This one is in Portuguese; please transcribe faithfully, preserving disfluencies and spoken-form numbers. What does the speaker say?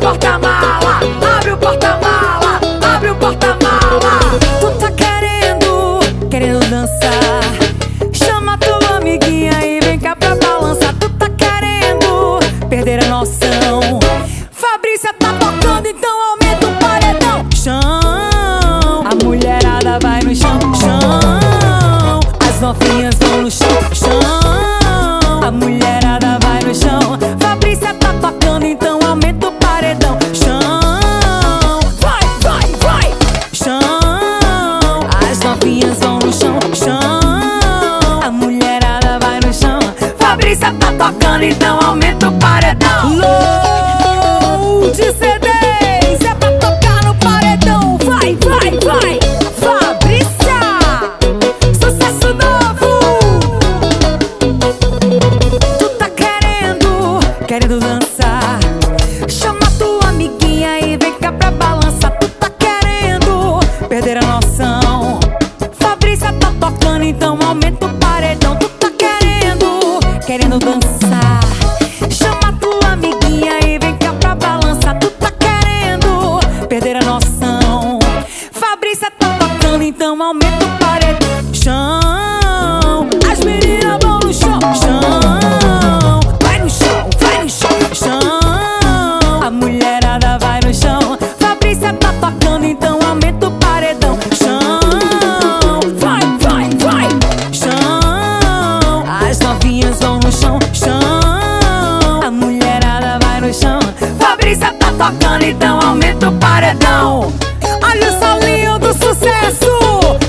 porta-mala, abre o porta-mala, abre o porta-mala. Tu tá querendo, querendo dançar, chama tua amiguinha e vem cá pra balançar. Tu tá querendo perder a noção, Fabrícia tá tocando, então aumenta o paredão. Chão, a mulherada vai no chão, chão, as novinhas vão no chão, chão, a mulherada vai no chão. Fabrícia tá tocando, então aumenta o paredão. Chão, vai, vai, vai, chão, as novinhas vão no chão, chão, a mulherada vai no chão. Fabrícia tá tocando, então aumenta o paredão. Low de C Ds é pra tocar no paredão. Vai, vai, vai, Fabrícia, sucesso novo. Tu tá querendo, querendo dançar, chama tua amiguinha e vem cá pra balançar. Tu tá querendo perder a noção, Fabrícia tá tocando, então aumenta o paredão. Tu tá querendo, querendo dançar, chama tua amiguinha e vem cá pra balançar. Tu tá querendo perder a noção, Fabrícia tá tocando, então aumenta o paredão. Chão, as meninas vão no chão, chão, vai no chão, vai no chão, chão, a mulherada vai no chão. Fabrícia tá tocando, então aumenta o paredão. Chão, vai, vai, vai, chão, as novinhas vão no chão, chão, a mulherada vai no chão. Fabrícia tá tocando, então aumenta o paredão. Olha o solinho do sucesso,